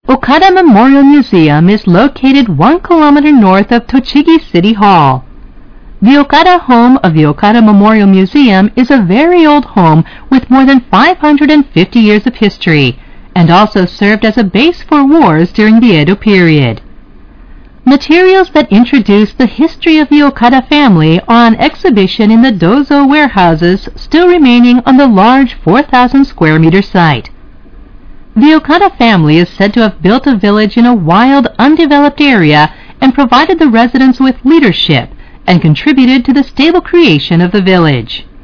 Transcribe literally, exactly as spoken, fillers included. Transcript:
Okada Memorial Museum is located one kilometer north of Tochigi City Hall. The Okada home of the Okada Memorial Museum is a very old home with more than five hundred fifty years of history, and also served as a base for wars during the Edo period. Materials that introduce the history of the Okada family are on exhibition in the Dozo warehouses still remaining on the large four thousand square meter site. The Okada family is said to have built a village in a wild, undeveloped area and provided the residents with leadership and contributed to the stable creation of the village.